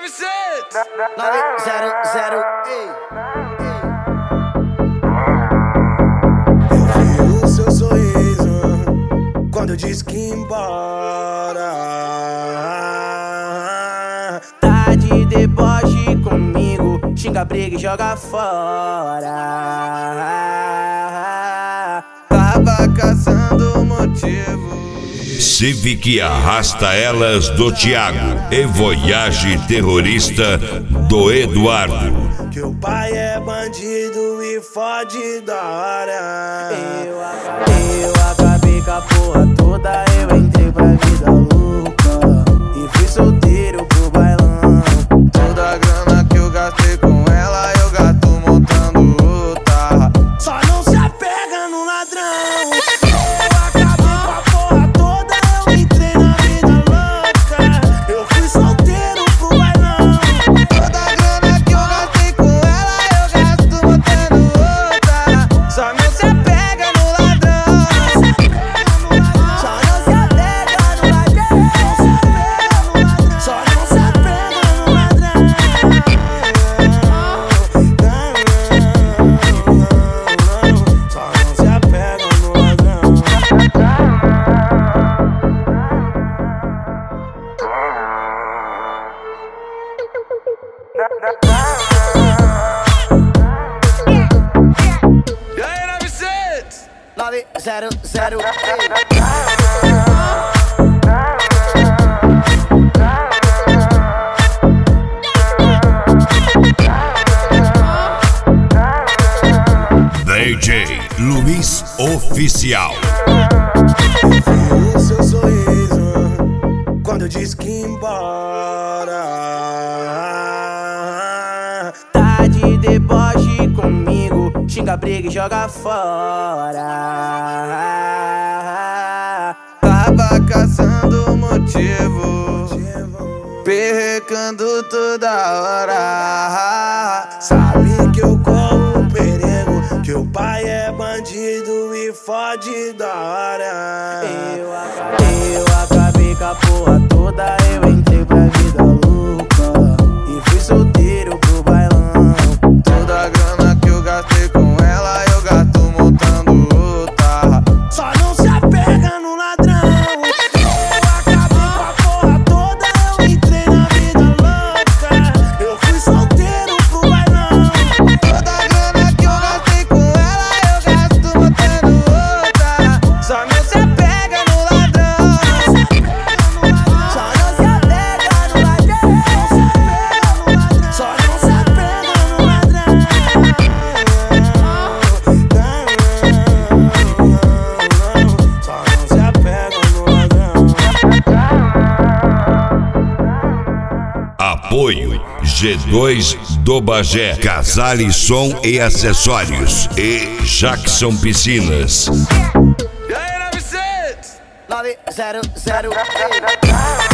900, ei. Eu vi o seu sorriso quando eu disse que ia embora. Tá de deboche comigo, xinga, briga e joga fora. Tava caçando motivo. Civic Arrasta Elas do Thiago e Voyage Terrorista do Eduardo. Que o pai é bandido e fode da hora. Eu acabei com a porra toda, eu entrei pra vida louca e fui solteiro pro bailão. Toda a grana que eu gastei com ela, eu gasto montando outra. Só não se apega no ladrão. Eu acabei com a porra toda, eu entrei na vida louca. Eu fui solteiro pro bailão. Toda a grana que eu gastei com ela, eu gasto montando outra. Só não se apega no ladrão. Só não se apega no ladrão. Só não se apega no ladrão. Só não se apega no ladrão. E aí, 900? 900, ei. DJ Luiz Oficial. Vi o seu sorriso quando eu disse que ia embora. Tá de deboche comigo, xinga, briga e joga fora. Tava caçando motivo, perrecando toda hora. Sabe que eu corro um perigo, que o pai é bandido e fode da hora. Eu acabei com a porra toda, eu entrei pra vida louca e fui solteiro pro bailão. Toda a grana que eu gastei com ela, eu gasto montando outra. Só não se apega no ladrão. Eu acabei com a porra toda, eu entrei na vida louca. Eu fui solteiro pro bailão. Toda a grana que eu gastei com ela, eu gasto montando outra. Só não se apega no ladrão. Só não se apega no ladrão. Só não se apega no ladrão. Só não se apega no ladrão. Apoio G2 do Bagé, Casale Som e Acessórios e Jackson Piscinas. E aí, 900? 900, ei.